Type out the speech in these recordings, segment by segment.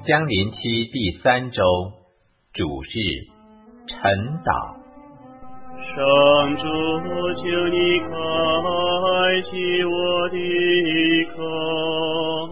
将临期第3周主日晨祷。 上主，求你开启我的口，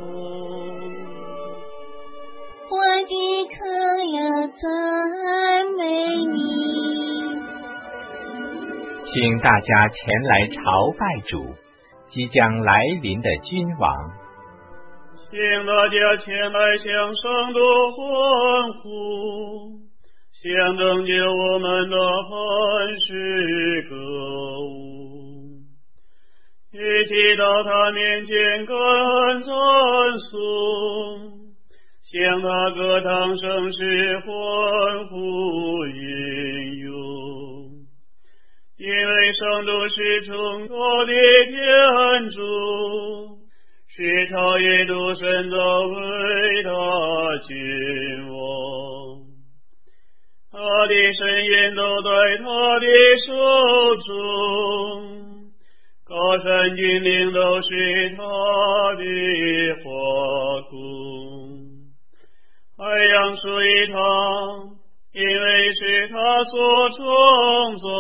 我的口要赞美你。 请大家前来朝拜主，即将来临的君王。 请大家前来向上主欢呼，向拯救我们的磐石歌舞，一起到他面前感恩赞颂，向他歌唱声势欢呼吟咏，因为上主是崇高的天主，是超越诸神的伟大君王，他的神言都在他的手中，高山峻岭都是他的华宫，海洋属于他，因为是他所创造，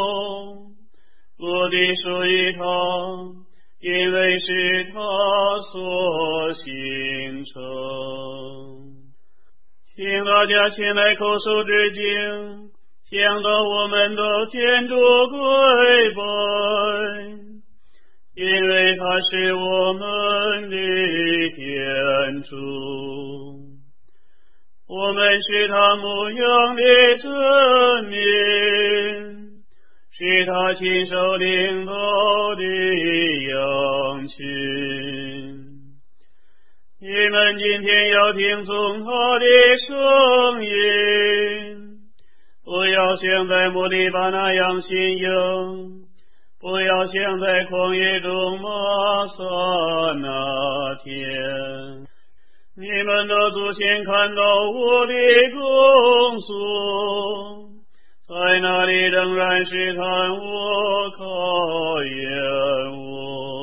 陆地属于他，因为是他所形成。请大家前来叩首致敬，向到我们的天主跪拜，因为他是我们的天主，我们是他牧养的子民，是他亲手领导的羊群。你们今天要听从他的声音，不要像在摩利巴那样信仰，不要像在旷野中玛撒那天。你们的祖先看到我的工作，在那里仍然试探我，考验我。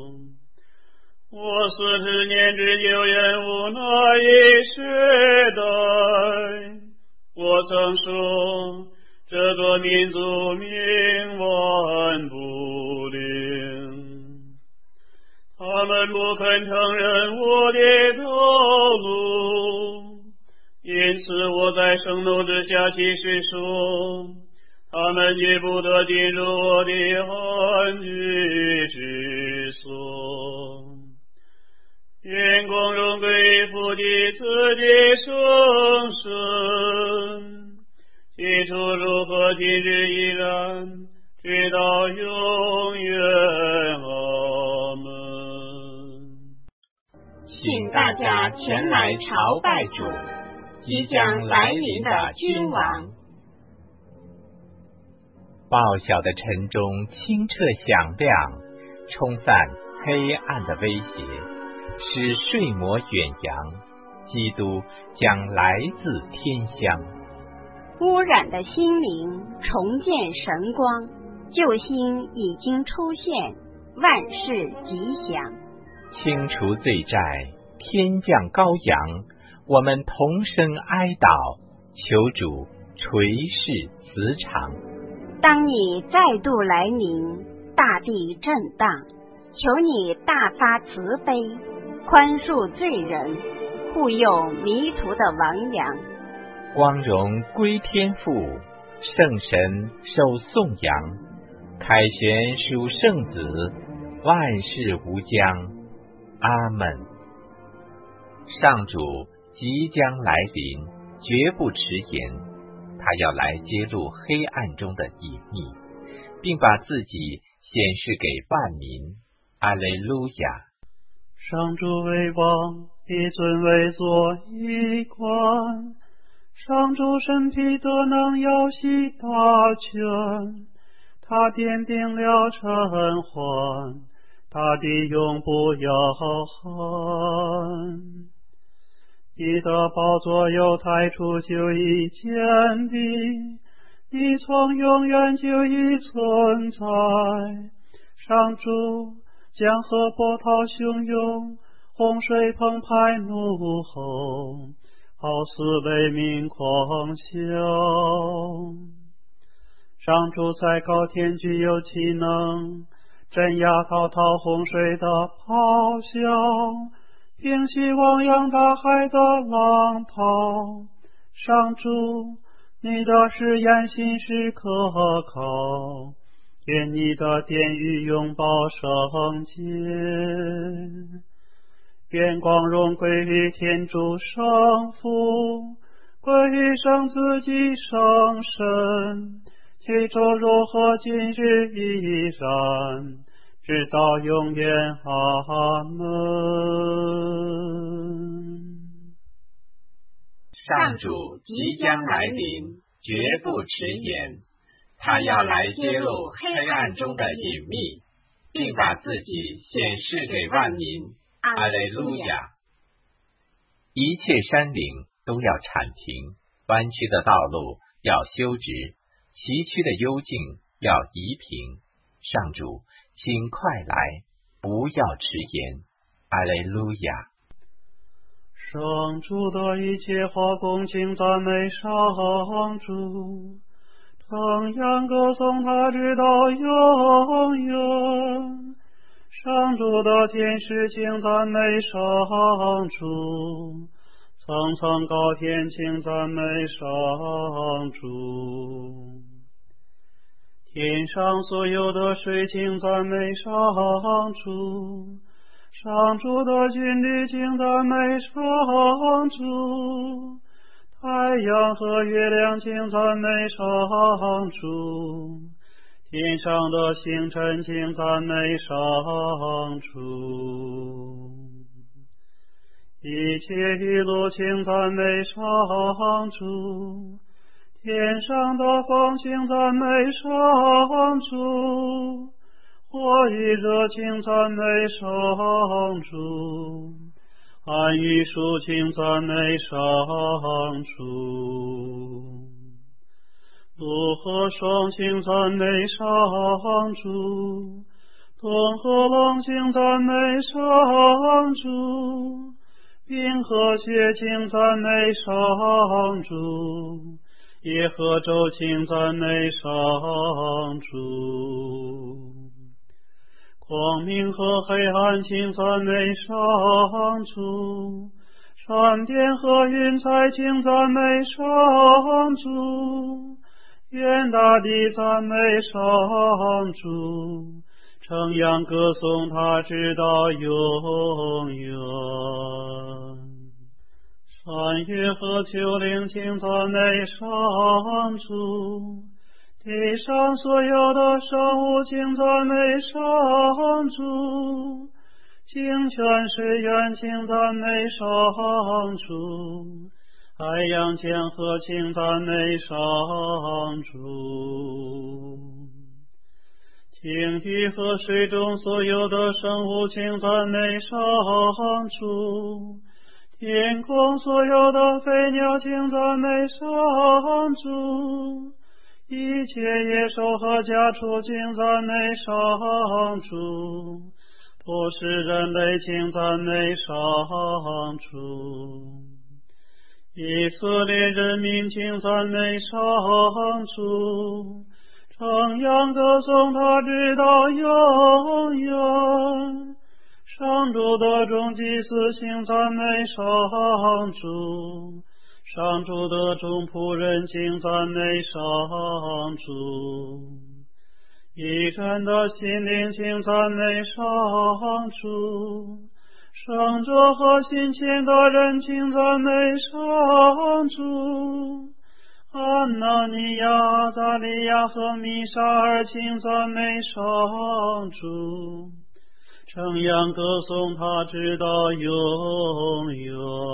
我40年之久厌恶那一世代，我曾说这个民族冥顽不灵，他们不肯承认我的道路，因此我在盛怒之下起誓说，他们绝不得进入我的安居之所。愿光荣归父的子的圣神，起初如何今日依然，直到永远。阿门。 请大家前来朝拜主，即将来临的君王。 报晓的晨钟清澈响亮，冲散黑暗的威胁，使睡魔远扬。基督将来自天乡， 污染的心灵重见神光，救星已经出现，万事吉祥。 清除罪债，天降羔羊，我们同声哀悼，求主垂视慈偿。 当你再度来临，大地震荡，求你大发慈悲，宽恕罪人，护佑迷途的亡羊。 光荣归天父，圣神受颂扬，凯旋属圣子，万事无疆。阿门。上主即将来临，绝不迟延，他要来揭露黑暗中的隐秘，并把自己显示给万民。阿肋路亚。 上主为王，以尊为座一冠，上主身披德能耀兮大权，他奠定了臣患，大地永不摇撼。你的宝座由太初就已建立，你从永远就已存在。上主，江河波涛汹涌，洪水澎湃怒吼， 好似为民狂笑。上主在高天具有其能，镇压滔滔洪水的咆哮，平息汪洋大海的浪涛。上主，你的誓言信实可靠，愿你的殿宇永保圣洁。愿光荣归于天主圣父，归于圣子及圣神，其中如何今日依然，直到永远。阿门。 上主即将来临，绝不迟延。他要来揭露黑暗中的隐秘，并把自己显示给万民。阿肋路亚！一切山岭都要铲平，弯曲的道路要修直，崎岖的幽径要移平。上主，请快来，不要迟延。阿肋路亚！ 上主的一切话恭敬赞美上主，称扬歌颂他直到永远。上主的天使请赞美上主，层层高天请赞美上主。天上所有的水请赞美上主，上主的军旅请赞美上主，太阳和月亮请赞美上主，天上的星辰请赞美上主，一切雨露请赞美上主，天上的光请赞美上主，火与热请赞美上主，暗与暑请赞美上主，陆和霜请赞美上主，冬和冷请赞美上主，冰和雪请赞美上主，夜和昼请赞美上主，光明和黑暗请赞美上主，闪电和云彩请赞美上主，愿大地赞美上主，称扬歌颂他直到永远。山岳和丘陵请赞美上主，地上所有的生物请赞美上主，清泉水源请赞美上主，海洋江河请赞美上主，鲸鱼和水中所有的生物请赞美上主，天空所有的飞鸟请赞美上主，一切野兽和家畜请赞美上主，不是人类请赞美上主，以色列人民请赞美上主，称扬歌颂他直到永远。上主的众祭司请赞美上主，上主的众仆人请赞美上主，一人的心灵请赞美上主，圣者和心虔的人请赞美上主，安纳尼亚、阿扎利亚和米沙尔请赞美上主，称扬歌颂他直到永远。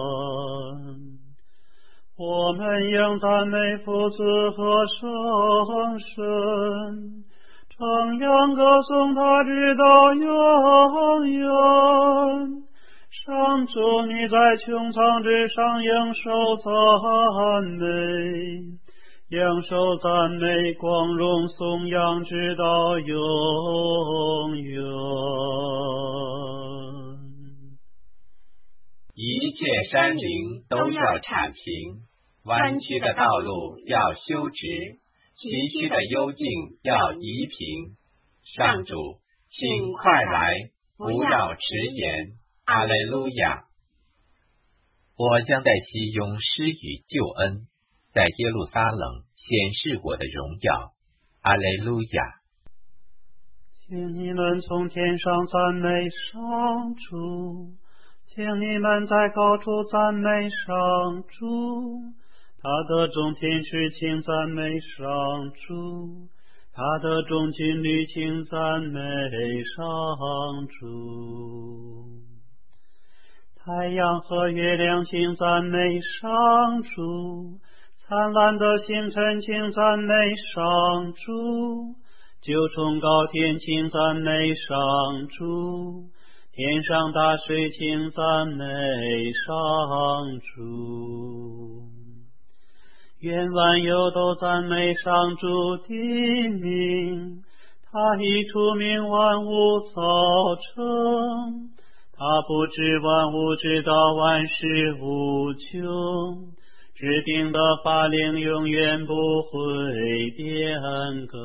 我们应赞美父子和圣神，称扬歌颂他直到永远。上主，你在穹苍之上应受赞美，应受赞美，光荣颂扬直到永远。 一切山岭都要铲平，弯曲的道路要修直，崎岖的幽径要移平。上主，请快来，不要迟延。阿肋路亚！我将在西雍施予救恩，在耶路撒冷显示我的荣耀。阿肋路亚！ 请你们从天上赞美上主，请你们在高处赞美上主，他的众天使请赞美上主，他的众军旅请赞美上主。太阳和月亮请赞美上主，灿烂的星辰请赞美上主，九重高天请赞美上主，天上大水请赞美上主。愿万有都赞美上主的名，他已出名万物造成，他不知万物，直到万事无穷，制定的法令永远不会变更。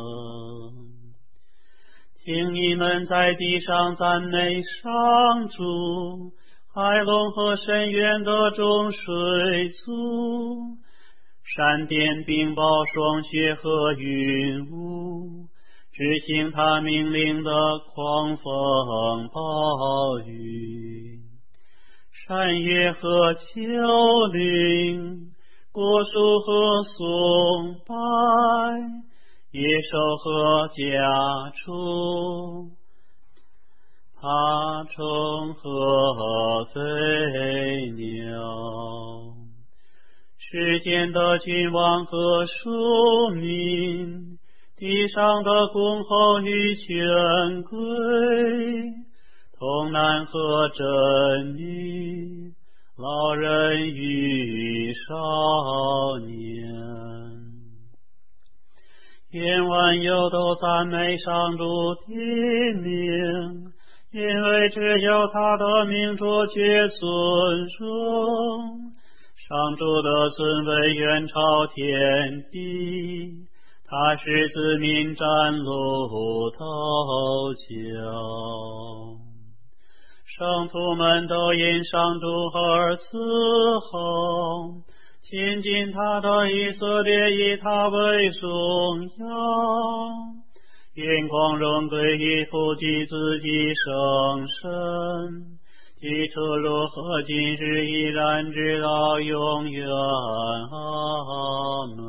请你们在地上赞美上主，海龙和深渊的众水族，闪电、冰雹、霜雪和云雾，执行他命令的狂风暴雨，山岳和丘陵，果树和松柏，野兽和家畜，爬虫和飞鸟，世间的君王和庶民，地上的公侯与权贵，童男和贞女，老人与少年。愿万有都赞美上主的名，因为只有他的名主绝尊荣。上主的尊威远超天地，他使子民崭露头角。圣徒们都因上主而自豪，亲近他的以色列以他为荣耀。愿光荣归于父及子及圣神，起初如何，今日依然，直到永远。阿门。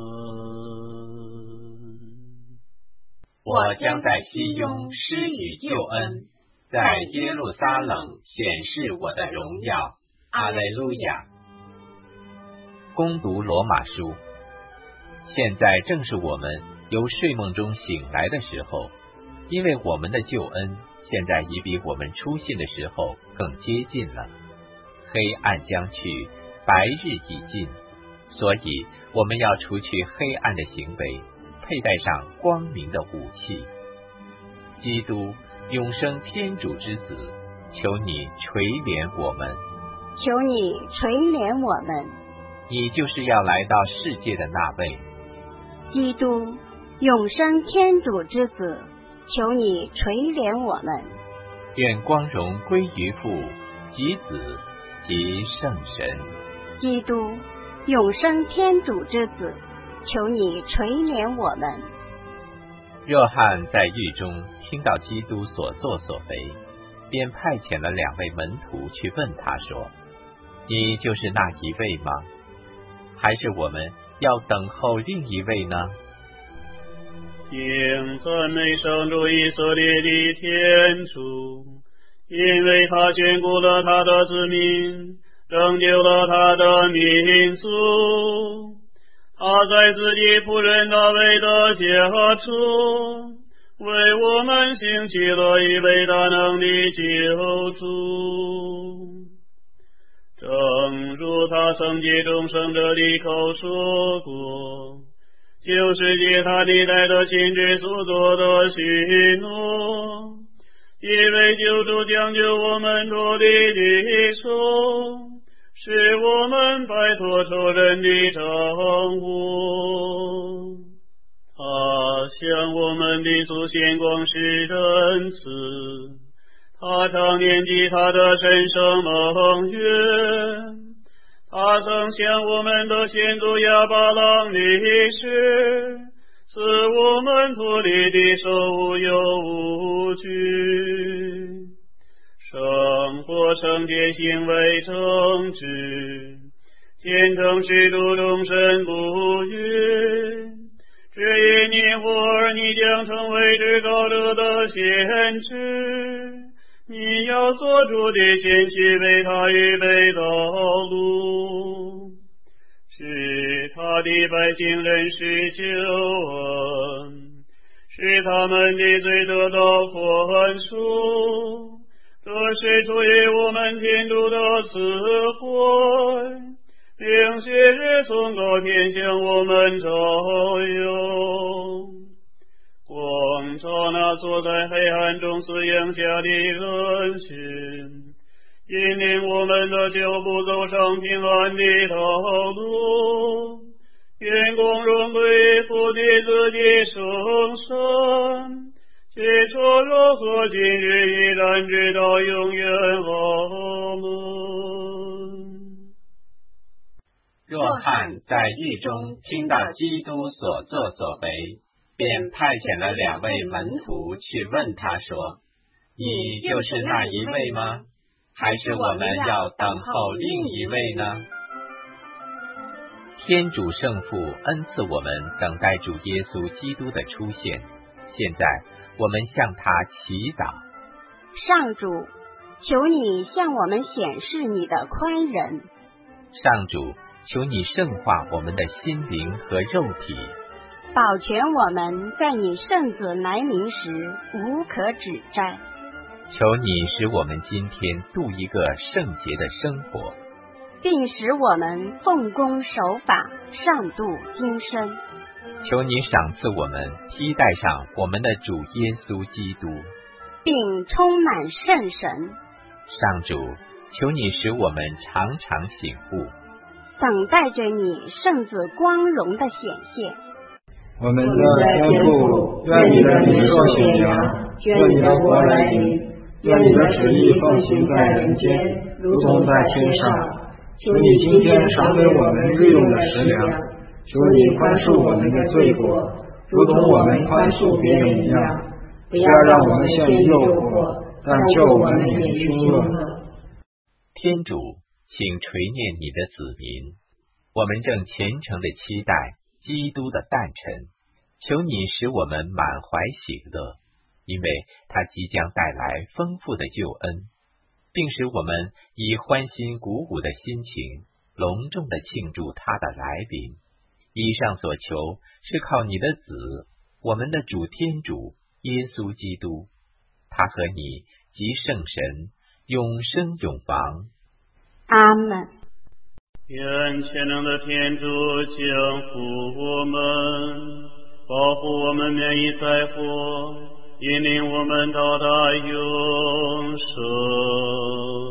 我将在西雍施予救恩，在耶路撒冷显示我的荣耀。阿肋路亚！攻读罗马书。现在正是我们由睡梦中醒来的时候，因为我们的救恩现在已比我们出信的时候更接近了。黑暗将去，白日已近，所以我们要除去黑暗的行为，佩戴上光明的武器。基督，永生天主之子，求你垂怜我们， 求你垂怜我们。 你就是要来到世界的那位。 基督，永生天主之子，求你垂怜我们。 愿光荣归于父及子及圣神。 基督，永生天主之子，求你垂怜我们。 若翰在狱中听到基督所作所为，便派遣了2位门徒去问他说：你就是那一位吗？还是我们要等候另一位呢？ 应赞美上主以色列的天主，因为他眷顾了他的子民，拯救了他的民族。他在自己仆人大卫的家中，为我们兴起了一位大能的救主。正如他圣洁众圣者的口说过，就是借他历代的亲自所做的许诺，一位救主将就我们脱离敌手， 使我们摆脱仇人的憎恶。他向我们的祖先广施仁慈，他常念及他的神圣盟约。他曾向我们的先祖亚伯朗立誓，使我们脱离的受无忧无惧，生活圣洁，行为正直，虔诚实度，终身不渝。只因你或儿，你将成为至高者的先知，你要做主的先去为他预备道路，使他的百姓认识救恩，使他们的罪得到宽恕。这是出于我们天主的慈惠，并昔日从高天向我们照耀，光照那坐在黑暗中死荫下的人群，引领我们的脚步走上平安的道路。愿光荣归父的子的圣神，起初如何，今日依然，直到永远。阿门。 若翰在狱中听到基督所作所为，便派遣了2位门徒去问他说：你就是那一位吗？还是我们要等候另一位呢？天主圣父恩赐我们等待主耶稣基督的出现，现在我们向他祈祷。 上主，求你向我们显示你的宽仁。 上主，求你圣化我们的心灵和肉体， 保全我们在你圣子来临时无可指摘。 求你使我们今天度一个圣洁的生活， 并使我们奉公守法，上度今生。 求你赏赐我们披戴上我们的主耶稣基督， 并充满圣神。 上主，求你使我们常常醒悟， 等待着你圣子光荣的显现。 我们的天父，愿你的名受显扬，愿你的国来临，愿你的旨意奉行在人间，如同在天上。求你今天赏给我们日用的食粮，求你宽恕我们的罪过，如同我们宽恕别人一样。不要让我们陷于诱惑，但救我们免于凶恶。 天主，请垂念你的子民，我们正虔诚地期待基督的诞辰，求你使我们满怀喜乐，因为他即将带来丰富的救恩，并使我们以欢欣鼓舞的心情隆重地庆祝他的来临。以上所求是靠你的子，我们的主天主耶稣基督，他和你及圣神永生永王。 阿们。 愿全能的天主降福我们，保护我们免于灾祸，引领我们到达永生。